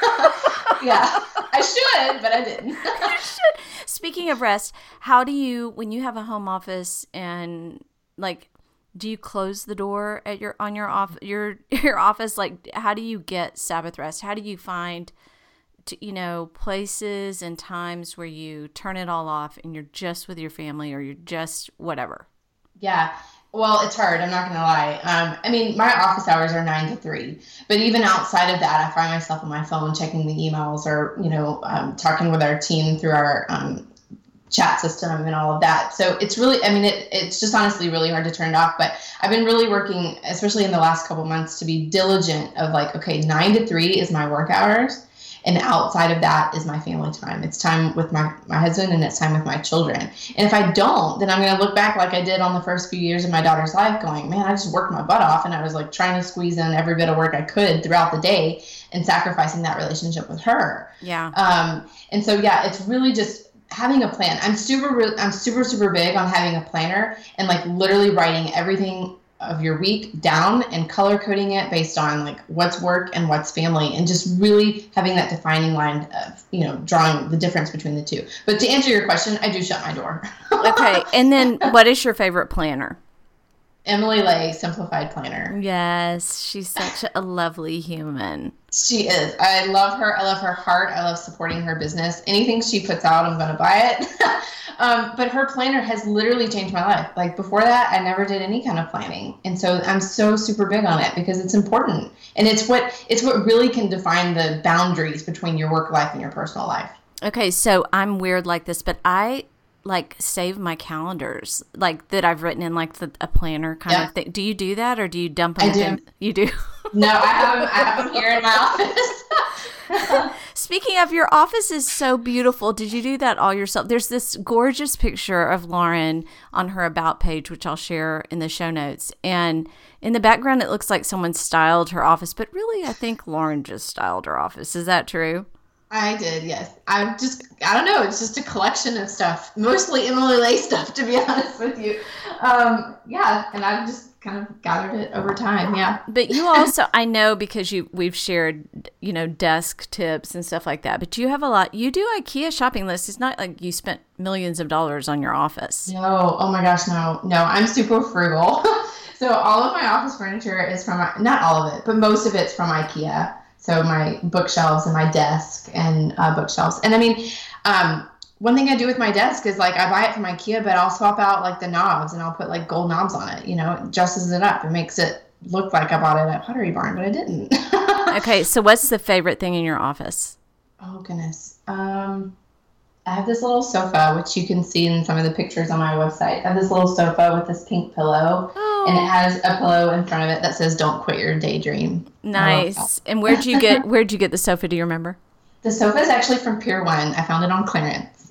Yeah. I should, but I didn't. You should. Speaking of rest, how do you, when you have a home office and like, do you close the door at your, on your off, your, your office? Like, how do you get Sabbath rest? How do you find, to, you know, places and times where you turn it all off and you're just with your family or you're just whatever? Yeah. Well, it's hard. I'm not going to lie. Um, I mean, my office hours are nine to three, but even outside of that, I find myself on my phone checking the emails or, you know, um, talking with our team through our um, chat system and all of that. So it's really, I mean, it, it's just honestly really hard to turn it off, but I've been really working, especially in the last couple months, to be diligent of like, okay, nine to three is my work hours. And outside of that is my family time. It's time with my, my husband and it's time with my children. And if I don't, then I'm going to look back like I did on the first few years of my daughter's life going, man, I just worked my butt off. And I was like trying to squeeze in every bit of work I could throughout the day and sacrificing that relationship with her. Yeah. Um, and so, yeah, it's really just having a plan. I'm super, I'm super, super big on having a planner and like literally writing everything of your week down and color coding it based on like what's work and what's family and just really having that defining line of, you know, drawing the difference between the two. But to answer your question, I do shut my door. Okay. And then what is your favorite planner? Emily Lay Simplified Planner. Yes. She's such a lovely human. She is. I love her. I love her heart. I love supporting her business. Anything she puts out, I'm going to buy it. um, but her planner has literally changed my life. Like before that, I never did any kind of planning. And so I'm so super big on it because it's important. And it's what, it's what really can define the boundaries between your work life and your personal life. Okay. So I'm weird like this, but I like save my calendars like that I've written in like the, a planner kind yeah. of thing. Do you do that or do you dump them? I do. In? You do? No, I have them, I have them here in my office. Speaking of, your office is so beautiful. Did you do that all yourself? There's this gorgeous picture of Lauren on her About page, which I'll share in the show notes. And in the background, it looks like someone styled her office, but really I think Lauren just styled her office. Is that true? I did, yes. I'm just, I don't know, it's just a collection of stuff, mostly Emily Lay stuff, to be honest with you. Um, yeah, and I've just kind of gathered it over time, yeah. But you also, I know because you we've shared, you know, desk tips and stuff like that, but you have a lot, you do IKEA shopping lists. It's not like you spent millions of dollars on your office. No, oh my gosh, no, no, I'm super frugal. So all of my office furniture is from, not all of it, but most of it's from IKEA. So my bookshelves and my desk and uh, bookshelves. And I mean, um, one thing I do with my desk is like I buy it from IKEA, but I'll swap out like the knobs and I'll put like gold knobs on it. You know, it dresses it up. It makes it look like I bought it at Pottery Barn, but I didn't. Okay, so what's the favorite thing in your office? Oh, goodness. Um, I have this little sofa, which you can see in some of the pictures on my website. I have this little sofa with this pink pillow. Oh. And it has a pillow in front of it that says, "Don't quit your daydream." Nice. And where'd you get where'd you get the sofa? Do you remember? The sofa is actually from Pier One. I found it on clearance.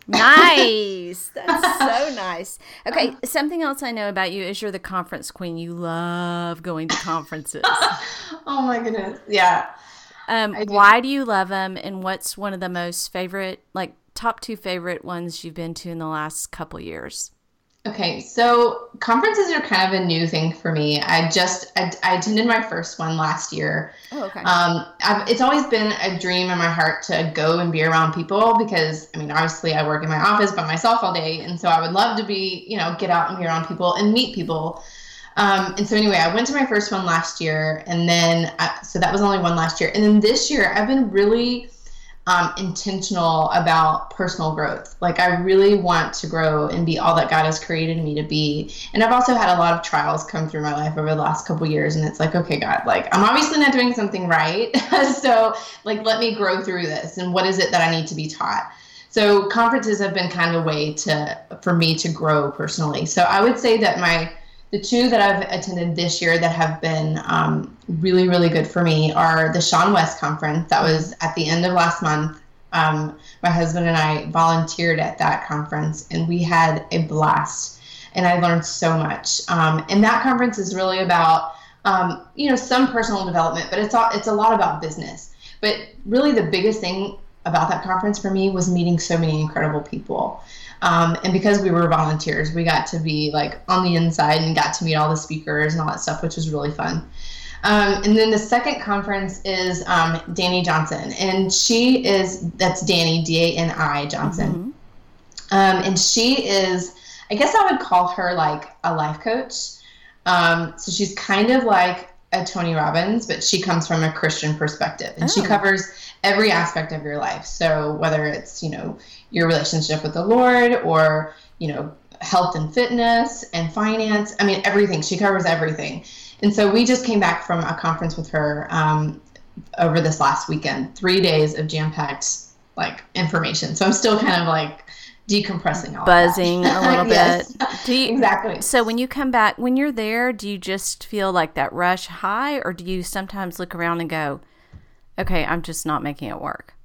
Nice. That's so nice. Okay, something else I know about you is you're the conference queen. You love going to conferences. Oh my goodness. Yeah. Um, do. Why do you love them? And what's one of the most favorite, like top two favorite ones you've been to in the last couple years? Okay, so conferences are kind of a new thing for me. I just, I, I attended my first one last year. Oh, okay. Um, I've, it's always been a dream in my heart to go and be around people because, I mean, obviously I work in my office by myself all day. And so I would love to be, you know, get out and be around people and meet people. Um, and so anyway, I went to my first one last year and then, I, so that was only one last year. And then this year I've been really Um, intentional about personal growth. Like I really want to grow and be all that God has created me to be. And I've also had a lot of trials come through my life over the last couple of years. And it's like, okay, God, like I'm obviously not doing something right. So like, let me grow through this. And what is it that I need to be taught? So conferences have been kind of a way to, for me to grow personally. So I would say that my, the two that I've attended this year that have been um, really, really good for me are the Sean West Conference. That was at the end of last month. Um, my husband and I volunteered at that conference, and we had a blast. And I learned so much. Um, and that conference is really about um, you know, some personal development, but it's all, it's a lot about business. But really the biggest thing about that conference for me was meeting so many incredible people. Um, and because we were volunteers, we got to be like on the inside and got to meet all the speakers and all that stuff, which was really fun. Um, and then the second conference is um, Dani Johnson, and she is, that's Dani, D A N I Johnson. Mm-hmm. Um, and she is, I guess I would call her like a life coach. Um, so she's kind of like a Tony Robbins, but she comes from a Christian perspective, and oh. she covers every aspect of your life. So whether it's, you know, your relationship with the Lord, or, you know, health and fitness and finance, I mean, everything. She covers everything. And so we just came back from a conference with her um, over this last weekend, three days of jam-packed like information. So I'm still kind of like decompressing all buzzing that. a little yes, bit. Do you, exactly. So when you come back, when you're there, do you just feel like that rush high, or do you sometimes look around and go, okay, I'm just not making it work?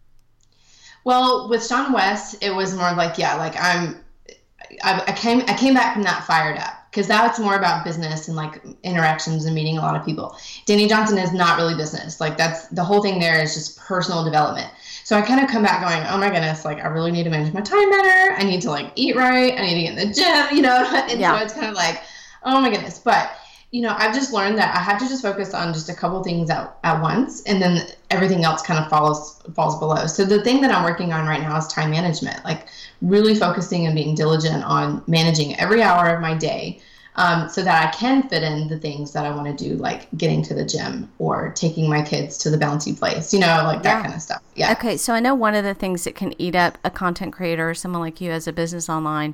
Well, with Sean West, it was more like, yeah, like I'm, I, I came, I came back from that fired up, because that's more about business and like interactions and meeting a lot of people. Dani Johnson is not really business. Like that's the whole thing there is just personal development. So I kind of come back going, oh my goodness, like I really need to manage my time better. I need to like eat right. I need to get in the gym, you know? And yeah. so it's kind of like, oh my goodness. But, you know, I've just learned that I have to just focus on just a couple things at, at once, and then everything else kind of follows, falls below. So the thing that I'm working on right now is time management, like really focusing and being diligent on managing every hour of my day, um, so that I can fit in the things that I want to do, like getting to the gym or taking my kids to the bouncy place, you know, like that yeah. kind of stuff. Yeah. Okay. So I know one of the things that can eat up a content creator or someone like you as a business online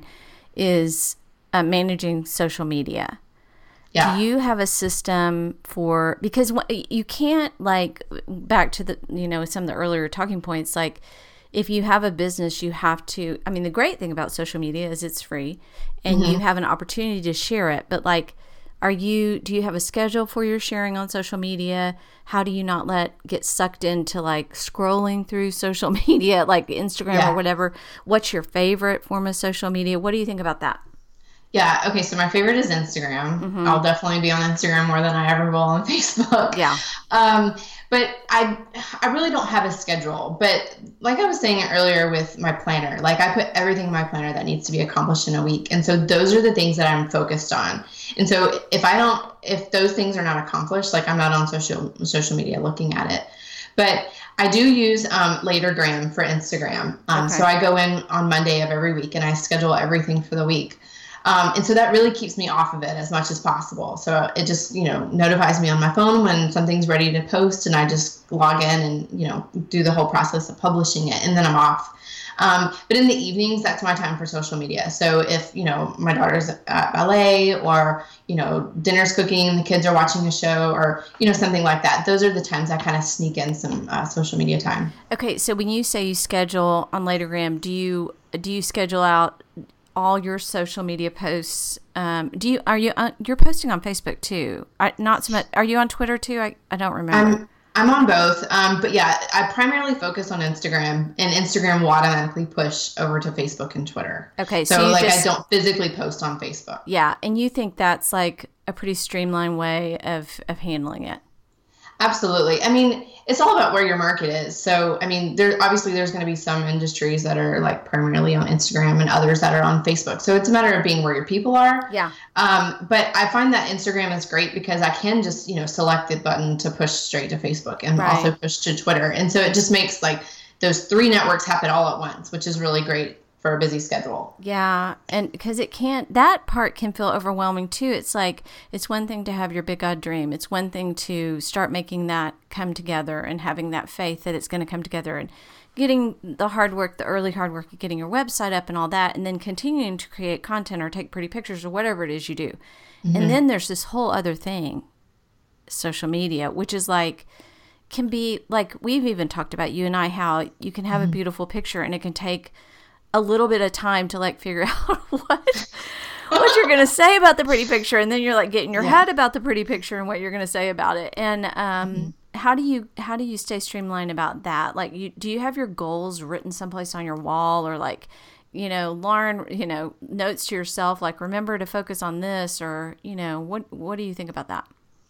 is uh, managing social media. Yeah. Do you have a system for, because you can't, like, back to the, you know, some of the earlier talking points, like if you have a business, you have to, I mean, the great thing about social media is it's free and mm-hmm. you have an opportunity to share it. But like, are you, do you have a schedule for your sharing on social media? How do you not let, get sucked into like scrolling through social media, like Instagram yeah. or whatever? What's your favorite form of social media? What do you think about that? Yeah. Okay. So my favorite is Instagram. Mm-hmm. I'll definitely be on Instagram more than I ever will on Facebook. Yeah. Um, but I, I really don't have a schedule, but like I was saying earlier with my planner, like I put everything in my planner that needs to be accomplished in a week. And so those are the things that I'm focused on. And so if I don't, if those things are not accomplished, like I'm not on social, social media looking at it, but I do use um, Latergram for Instagram. Um, okay. So I go in on Monday of every week and I schedule everything for the week. Um, and so that really keeps me off of it as much as possible. So it just, you know, notifies me on my phone when something's ready to post, and I just log in and, you know, do the whole process of publishing it, and then I'm off. Um, but in the evenings, that's my time for social media. So if, you know, my daughter's at ballet, or, you know, dinner's cooking, the kids are watching a show, or, you know, something like that, those are the times I kind of sneak in some uh, social media time. Okay. So when you say you schedule on Latergram, do you, do you schedule out all your social media posts? Um, do you, are you, uh, you're posting on Facebook too? I, not so much. Are you on Twitter too? I, I don't remember. I'm, I'm on both. Um, but yeah, I primarily focus on Instagram, and Instagram will automatically push over to Facebook and Twitter. Okay. So, so like just, I don't physically post on Facebook. Yeah. And you think that's like a pretty streamlined way of, of handling it? Absolutely. I mean, it's all about where your market is. So, I mean, there obviously there's going to be some industries that are like primarily on Instagram and others that are on Facebook. So it's a matter of being where your people are. Yeah. Um, but I find that Instagram is great because I can just, you know, select the button to push straight to Facebook, and right. also push to Twitter. And so it just makes like those three networks happen all at once, which is really great for a busy schedule. Yeah. And because it can't, that part can feel overwhelming too. It's like, it's one thing to have your big odd dream. It's one thing to start making that come together and having that faith that it's going to come together, and getting the hard work, the early hard work of getting your website up and all that, and then continuing to create content or take pretty pictures or whatever it is you do. Mm-hmm. And then there's this whole other thing, social media, which is like, can be like, we've even talked about, you and I, how you can have mm-hmm. a beautiful picture and it can take a little bit of time to like figure out what what you're going to say about the pretty picture, and then you're like getting your yeah. head about the pretty picture and what you're going to say about it. And um mm-hmm. how do you how do you stay streamlined about that? Like, you do you have your goals written someplace on your wall, or like, you know, Lauren, you know, notes to yourself like, remember to focus on this, or, you know, what what do you think about that?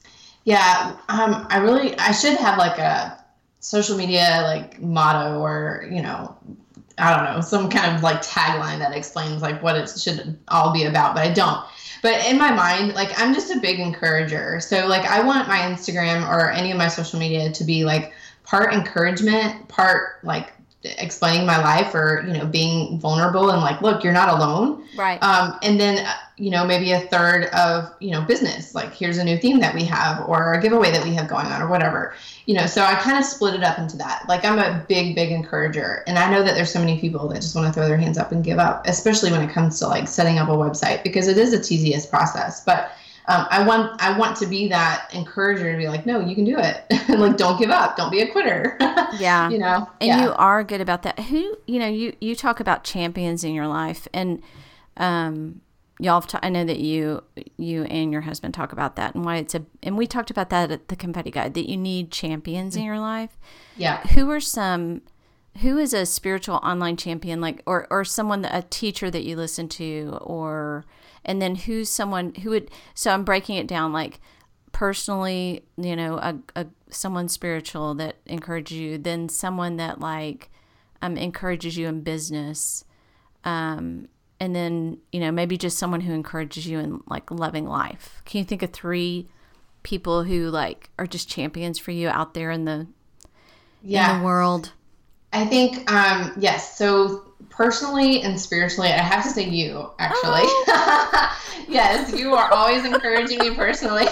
Yeah. Um, I really, I should have like a social media like motto or, you know, I don't know, some kind of like tagline that explains like what it should all be about, but I don't. But in my mind, like I'm just a big encourager. So like I want my Instagram or any of my social media to be like part encouragement, part like explaining my life or, you know, being vulnerable and like, look, you're not alone. Right. Um, and then, you know, maybe a third of, you know, business, like here's a new theme that we have or a giveaway that we have going on or whatever, you know, so I kind of split it up into that. Like I'm a big, big encourager. And I know that there's so many people that just want to throw their hands up and give up, especially when it comes to like setting up a website, because it is a tedious process. But Um, I want I want to be that encourager to be like, no, you can do it. Like, don't give up. Don't be a quitter. Yeah. You know? And yeah. you are good about that. Who, you know, you, you talk about champions in your life and, um, y'all have ta- I know that you, you and your husband talk about that and why it's a, and we talked about that at the Confetti Guide, that you need champions in your life. Yeah. Who are some, who is a spiritual online champion, like, or, or someone, that, a teacher that you listen to, or, and then who's someone who would, so I'm breaking it down, like personally, you know, a, a someone spiritual that encourages you, then someone that like um, encourages you in business, um, and then, you know, maybe just someone who encourages you in like loving life. Can you think of three people who like are just champions for you out there in the, yeah. in the world? I think, um, yes. So personally and spiritually, I have to say you, actually. Oh. Yes, you are always encouraging me personally.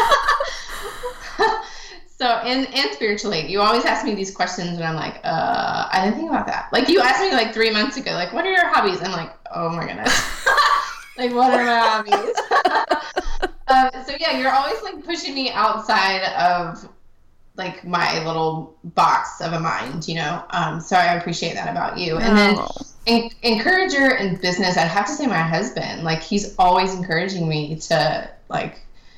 So, and, and spiritually, you always ask me these questions and I'm like, uh, I didn't think about that. Like you asked me like three months ago, like, what are your hobbies? I'm like, oh my goodness. Like, what are my hobbies? um, so yeah, you're always like pushing me outside of like my little box of a mind, you know? Um, so I appreciate that about you. And then en- encourager in business, I'd have to say my husband, like he's always encouraging me to like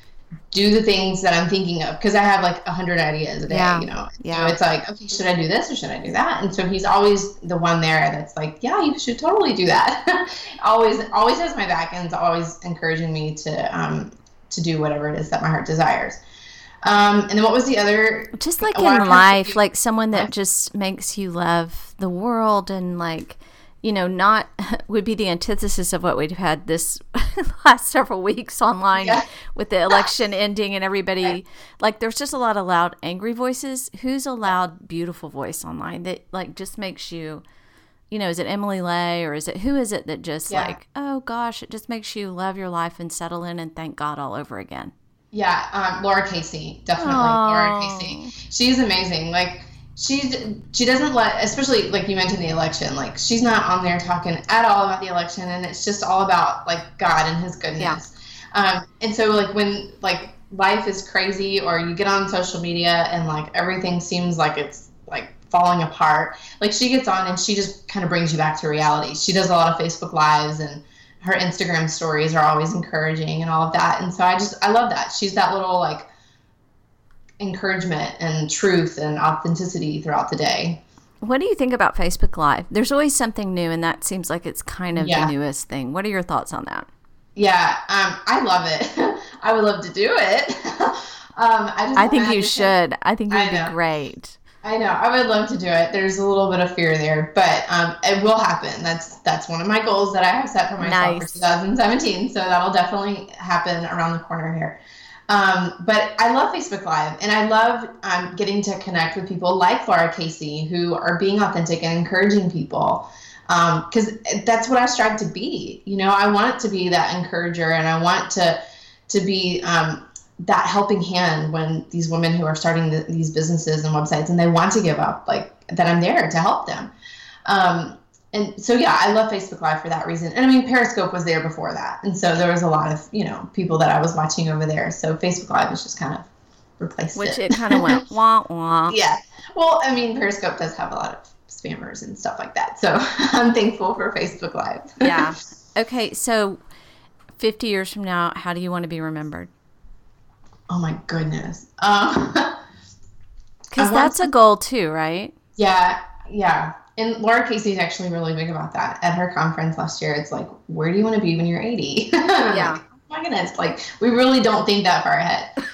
do the things that I'm thinking of. Cause I have like a hundred ideas a day, yeah. you know? Yeah. So it's like, okay, should I do this or should I do that? And so he's always the one there that's like, yeah, you should totally do that. always, always has my back and is always encouraging me to, um, to do whatever it is that my heart desires. Um, and then what was the other? Just like in life, like someone that just makes you love the world and like, you know, not would be the antithesis of what we've had this last several weeks online yeah. with the election ending and everybody, right. Like there's just a lot of loud, angry voices. Who's a loud, beautiful voice online that like just makes you, you know, is it Emily Lay or is it, who is it that just yeah. like, oh gosh, it just makes you love your life and settle in and thank God all over again. Yeah, um, Laura Casey, definitely. Aww. Laura Casey. She's amazing. Like, she's, she doesn't let, especially like you mentioned the election, like she's not on there talking at all about the election and it's just all about like God and his goodness. Yeah. Um, and so like when like life is crazy or you get on social media and like everything seems like it's like falling apart, like she gets on and she just kind of brings you back to reality. She does a lot of Facebook Lives and her Instagram stories are always encouraging and all of that. And so I just, I love that. She's that little like encouragement and truth and authenticity throughout the day. What do you think about Facebook Live? There's always something new and that seems like it's kind of yeah. the newest thing. What are your thoughts on that? Yeah, um, I love it. I would love to do it. um, I, just I think you should. It. I think it would be great. I know. I would love to do it. There's a little bit of fear there, but um, it will happen. That's that's one of my goals that I have set for myself nice. for two thousand seventeen. So that'll definitely happen around the corner here. Um, but I love Facebook Live, and I love um, getting to connect with people like Laura Casey who are being authentic and encouraging people, because um, that's what I strive to be. You know, I want to be that encourager, and I want to to be um, that helping hand when these women who are starting the, these businesses and websites and they want to give up, like that I'm there to help them. Um, and so, yeah, I love Facebook Live for that reason. And I mean, Periscope was there before that. And so there was a lot of, you know, people that I was watching over there. So Facebook Live was just kind of replaced Which it. it kind of went wah, wah. Yeah. Well, I mean, Periscope does have a lot of spammers and stuff like that. So I'm thankful for Facebook Live. Yeah. Okay. So fifty years from now, how do you want to be remembered? Oh my goodness. Um, Because that's to, a goal too, right? Yeah, yeah. And Laura Casey's actually really big about that. At her conference last year, it's like, where do you want to be when you're eighty? Yeah. Like, oh my goodness, like we really don't think that far ahead.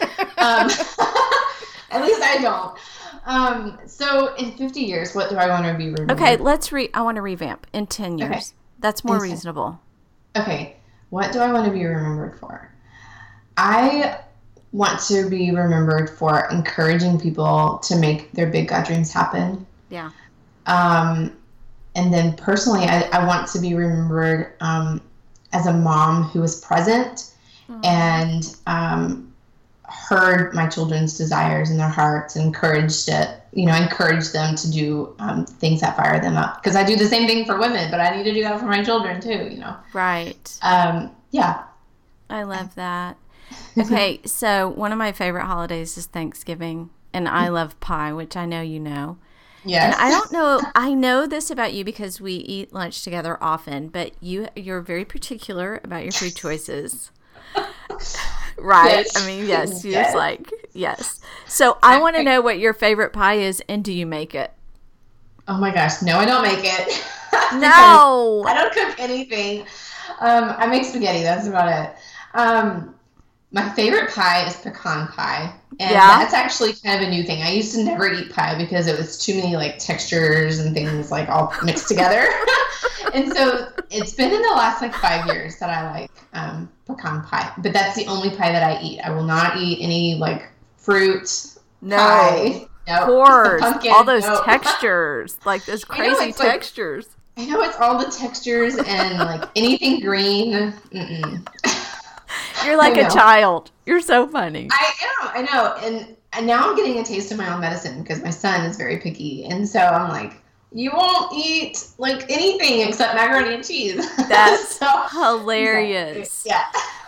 Um, at least I don't. Um, so in fifty years, what do I want to be remembered? Okay, let's re. I want to revamp in ten years. Okay. That's more in reasonable. Okay, what do I want to be remembered for? I want to be remembered for encouraging people to make their big God dreams happen. Yeah. Um, and then personally, I, I want to be remembered um, as a mom who was present mm. and um, heard my children's desires in their hearts, encouraged it, you know, encouraged them to do um, things that fire them up. Because I do the same thing for women, but I need to do that for my children too, you know. Right. Um, yeah. I love that. Okay, so one of my favorite holidays is Thanksgiving, and I love pie, which I know you know. Yes. And I don't know, I know this about you because we eat lunch together often, but you, you're very particular about your food choices. Right? Yes. I mean, yes, you're yes. like, yes. So I want to know what your favorite pie is, and do you make it? Oh my gosh, no, I don't make it. No! I don't cook anything. Um, I make spaghetti, that's about it. Um, my favorite pie is pecan pie. And yeah. that's actually kind of a new thing. I used to never eat pie because it was too many like textures and things like all mixed together. And so it's been in the last like five years that I like um, pecan pie. But that's the only pie that I eat. I will not eat any like fruit no. pie. No. Course. Pumpkin, all those no. textures. Like those crazy know, textures. Like, I know it's all the textures and like anything green. Mm-mm. You're like a child. You're so funny. I am. I know. And, and now I'm getting a taste of my own medicine because my son is very picky. And so I'm like, you won't eat like anything except macaroni and cheese. That's so, hilarious. Yeah.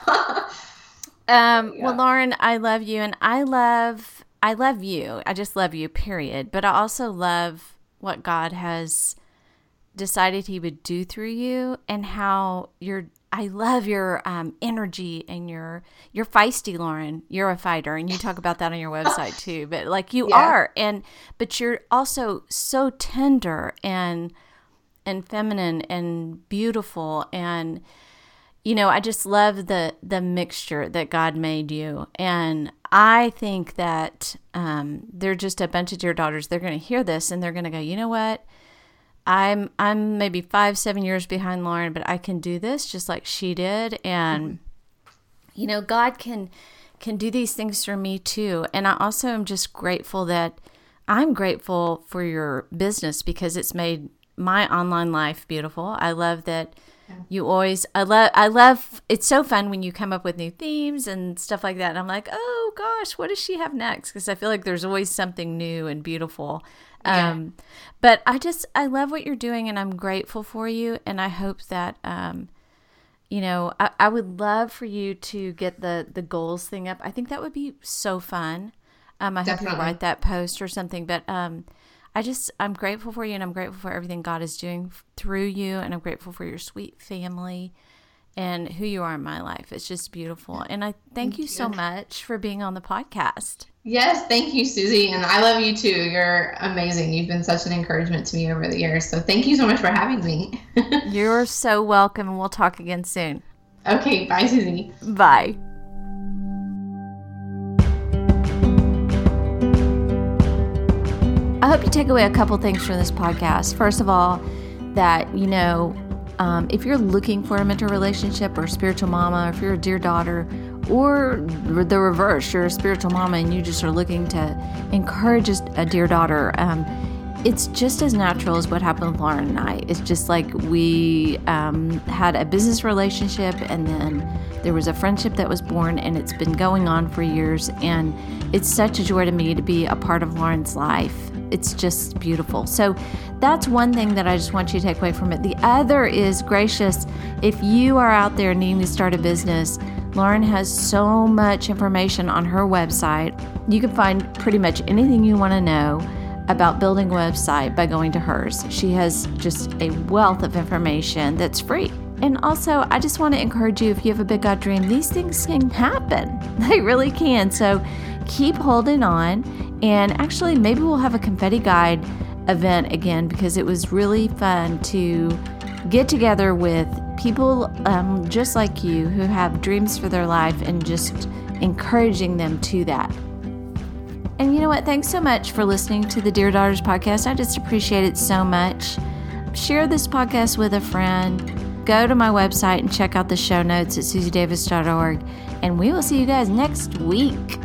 um, yeah. Well, Lauren, I love you. And I love, I love you. I just love you, period. But I also love what God has decided he would do through you and how you're, I love your um, energy and your you're feisty, Lauren. You're a fighter, and you talk about that on your website too. But like you yeah. are, and but you're also so tender and and feminine and beautiful, and you know I just love the the mixture that God made you. And I think that um, they're just a bunch of dear daughters. They're going to hear this and they're going to go, you know what? I'm I'm maybe five, seven years behind Lauren, but I can do this just like she did. And, mm-hmm. you know, God can can do these things through me too. And I also am just grateful that I'm grateful for your business because it's made my online life beautiful. I love that yeah. you always, I love, I love, it's so fun when you come up with new themes and stuff like that. And I'm like, oh gosh, what does she have next? Because I feel like there's always something new and beautiful. Yeah. Um, but I just, I love what you're doing and I'm grateful for you. And I hope that, um, you know, I, I would love for you to get the, the goals thing up. I think that would be so fun. Um, I Definitely. hope you write that post or something, but, um, I just, I'm grateful for you and I'm grateful for everything God is doing f- through you. And I'm grateful for your sweet family and who you are in my life. It's just beautiful. And I thank, thank you, you so much for being on the podcast. Yes, thank you, Susie. And I love you too. You're amazing. You've been such an encouragement to me over the years. So thank you so much for having me. You're so welcome. And we'll talk again soon. Okay. Bye, Susie. Bye. I hope you take away a couple things from this podcast. First of all, that, you know, um, if you're looking for a mentor relationship or a spiritual mama, or if you're a dear daughter, or the reverse, you're a spiritual mama and you just are looking to encourage a dear daughter, um, it's just as natural as what happened with Lauren and I. It's just like we um, had a business relationship and then there was a friendship that was born and it's been going on for years. And it's such a joy to me to be a part of Lauren's life. It's just beautiful. So that's one thing that I just want you to take away from it. The other is, gracious, if you are out there needing to start a business, Lauren has so much information on her website. You can find pretty much anything you want to know about building a website by going to hers. She has just a wealth of information that's free. And also, I just want to encourage you, if you have a big God dream, these things can happen. They really can. So keep holding on. And actually, maybe we'll have a confetti guide event again, because it was really fun to get together with people um, just like you who have dreams for their life and just encouraging them to that. And you know what? Thanks so much for listening to the Dear Daughters podcast. I just appreciate it so much. Share this podcast with a friend. Go to my website and check out the show notes at susie davis dot org. And we will see you guys next week.